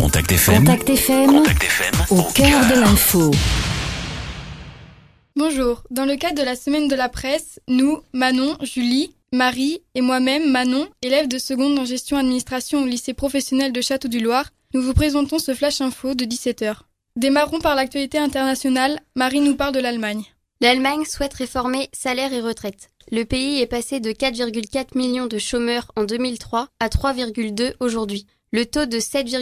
Contact FM. Contact FM. Contact FM. Au cœur de l'info. Bonjour, dans le cadre de la semaine de la presse, nous, Manon, Julie, Marie et moi-même, Manon, élèves de seconde en gestion administration au lycée professionnel de Château-du-Loir, nous vous présentons ce flash info de 17h. Démarrons par l'actualité internationale, Marie nous parle de l'Allemagne. L'Allemagne souhaite réformer salaires et retraites. Le pays est passé de 4,4 millions de chômeurs en 2003 à 3,2 aujourd'hui. Le taux de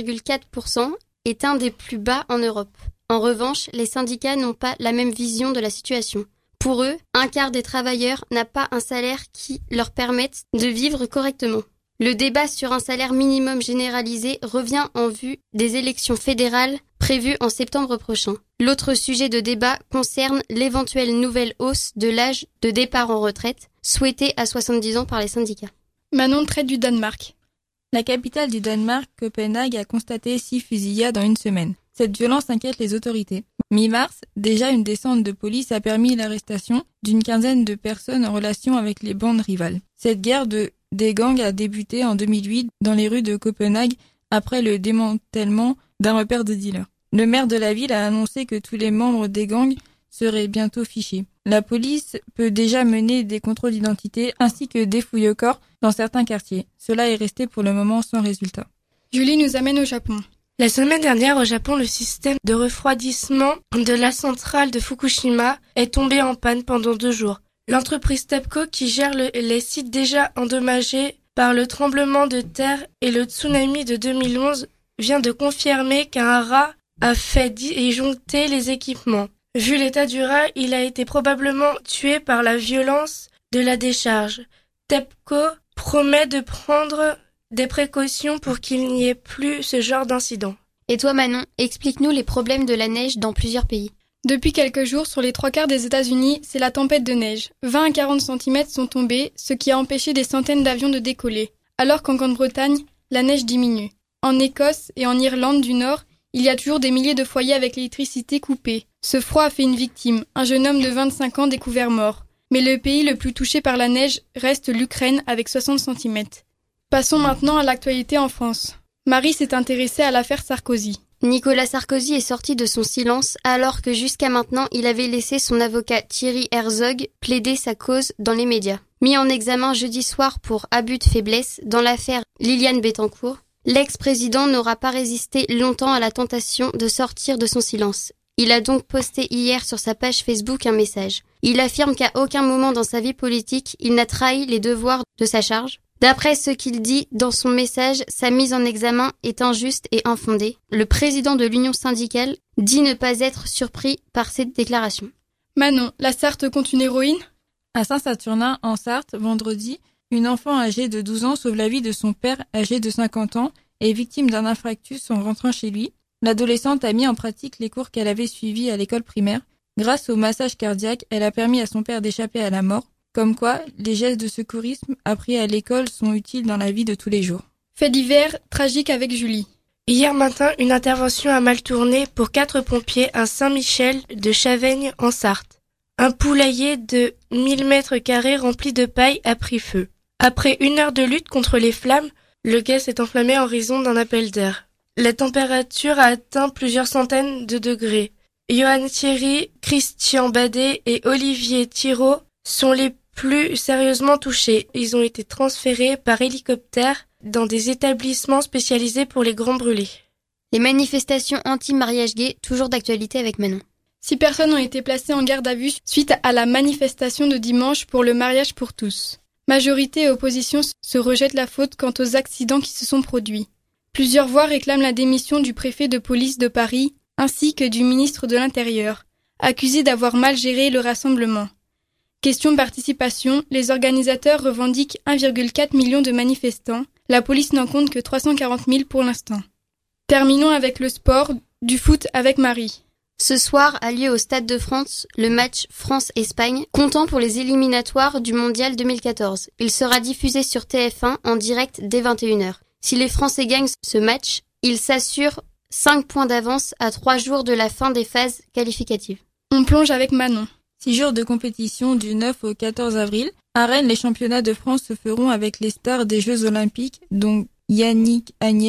7,4% est un des plus bas en Europe. En revanche, les syndicats n'ont pas la même vision de la situation. Pour eux, un quart des travailleurs n'a pas un salaire qui leur permette de vivre correctement. Le débat sur un salaire minimum généralisé revient en vue des élections fédérales prévues en septembre prochain. L'autre sujet de débat concerne l'éventuelle nouvelle hausse de l'âge de départ en retraite, souhaitée à 70 ans par les syndicats. Manon traite du Danemark. La capitale du Danemark, Copenhague, a constaté 6 fusillades en une semaine. Cette violence inquiète les autorités. Mi-mars, déjà une descente de police a permis l'arrestation d'une quinzaine de personnes en relation avec les bandes rivales. Cette guerre des gangs a débuté en 2008 dans les rues de Copenhague après le démantèlement d'un repère de dealers. Le maire de la ville a annoncé que tous les membres des gangs seraient bientôt fichés. La police peut déjà mener des contrôles d'identité ainsi que des fouilles au corps dans certains quartiers. Cela est resté pour le moment sans résultat. Julie nous amène au Japon. La semaine dernière, au Japon, le système de refroidissement de la centrale de Fukushima est tombé en panne pendant 2 jours. L'entreprise TEPCO, qui gère les sites déjà endommagés par le tremblement de terre et le tsunami de 2011, vient de confirmer qu'un rat a fait disjoncter les équipements. Vu l'état du rat, il a été probablement tué par la violence de la décharge. TEPCO promet de prendre des précautions pour qu'il n'y ait plus ce genre d'incident. Et toi Manon, explique-nous les problèmes de la neige dans plusieurs pays. Depuis quelques jours, sur les 3/4 des États-Unis, c'est la tempête de neige. 20 à 40 cm sont tombés, ce qui a empêché des centaines d'avions de décoller. Alors qu'en Grande-Bretagne, la neige diminue. En Écosse et en Irlande du Nord, il y a toujours des milliers de foyers avec l'électricité coupée. Ce froid a fait une victime, un jeune homme de 25 ans découvert mort. Mais le pays le plus touché par la neige reste l'Ukraine avec 60 cm. Passons maintenant à l'actualité en France. Marie s'est intéressée à l'affaire Sarkozy. Nicolas Sarkozy est sorti de son silence alors que jusqu'à maintenant il avait laissé son avocat Thierry Herzog plaider sa cause dans les médias. Mis en examen jeudi soir pour abus de faiblesse dans l'affaire Liliane Bettencourt, l'ex-président n'aura pas résisté longtemps à la tentation de sortir de son silence. Il a donc posté hier sur sa page Facebook un message. Il affirme qu'à aucun moment dans sa vie politique, il n'a trahi les devoirs de sa charge. D'après ce qu'il dit dans son message, sa mise en examen est injuste et infondée. Le président de l'Union syndicale dit ne pas être surpris par cette déclaration. Manon, la Sarthe compte une héroïne ? À Saint-Saturnin, en Sarthe, vendredi, une enfant âgée de 12 ans sauve la vie de son père âgé de 50 ans et est victime d'un infarctus en rentrant chez lui. L'adolescente a mis en pratique les cours qu'elle avait suivis à l'école primaire. Grâce au massage cardiaque, elle a permis à son père d'échapper à la mort. Comme quoi, les gestes de secourisme appris à l'école sont utiles dans la vie de tous les jours. Fait divers, tragique avec Julie. Hier matin, une intervention a mal tourné pour 4 pompiers à Saint-Michel de Chaveigne en Sarthe. Un poulailler de 1000 m² rempli de paille a pris feu. Après 1 heure de lutte contre les flammes, le gaz s'est enflammé en raison d'un appel d'air. La température a atteint plusieurs centaines de degrés. Johan Thierry, Christian Badet et Olivier Thiraud sont les plus sérieusement touchés. Ils ont été transférés par hélicoptère dans des établissements spécialisés pour les grands brûlés. Les manifestations anti-mariage gay, toujours d'actualité avec Manon. 6 personnes ont été placées en garde à vue suite à la manifestation de dimanche pour le mariage pour tous. Majorité et opposition se rejettent la faute quant aux accidents qui se sont produits. Plusieurs voix réclament la démission du préfet de police de Paris ainsi que du ministre de l'Intérieur, accusés d'avoir mal géré le rassemblement. Question participation, les organisateurs revendiquent 1,4 million de manifestants. La police n'en compte que 340 000 pour l'instant. Terminons avec le sport, du foot avec Marie. Ce soir a lieu au Stade de France le match France-Espagne, comptant pour les éliminatoires du Mondial 2014. Il sera diffusé sur TF1 en direct dès 21h. Si les Français gagnent ce match, ils s'assurent 5 points d'avance à 3 jours de la fin des phases qualificatives. On plonge avec Manon. 6 jours de compétition du 9 au 14 avril. À Rennes, les championnats de France se feront avec les stars des Jeux Olympiques, dont Yannick Agnel,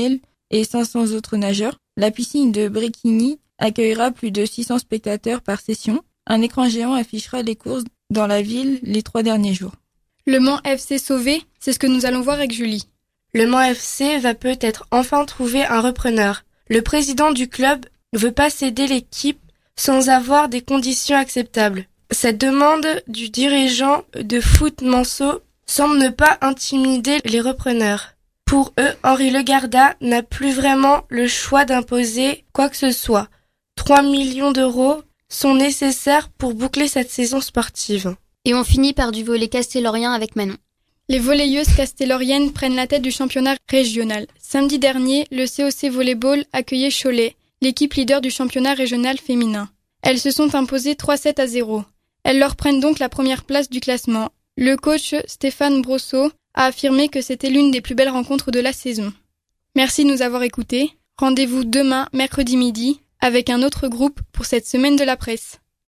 et 500 autres nageurs. La piscine de Bréquigny accueillera plus de 600 spectateurs par session. Un écran géant affichera les courses dans la ville les 3 derniers jours. Le Mans FC sauvé, c'est ce que nous allons voir avec Julie. Le Mans FC va peut-être enfin trouver un repreneur. Le président du club ne veut pas céder l'équipe sans avoir des conditions acceptables. Cette demande du dirigeant de foot Manceau semble ne pas intimider les repreneurs. Pour eux, Henri Legarda n'a plus vraiment le choix d'imposer quoi que ce soit. 3 millions d'euros sont nécessaires pour boucler cette saison sportive. Et on finit par du volley castellorien avec Manon. Les volleyeuses castelloriennes prennent la tête du championnat régional. Samedi dernier, le COC Volleyball accueillait Cholet, l'équipe leader du championnat régional féminin. Elles se sont imposées 3-7-0. Elles leur prennent donc la première place du classement. Le coach Stéphane Brosseau a affirmé que c'était l'une des plus belles rencontres de la saison. Merci de nous avoir écoutés. Rendez-vous demain, mercredi midi, avec un autre groupe pour cette semaine de la presse.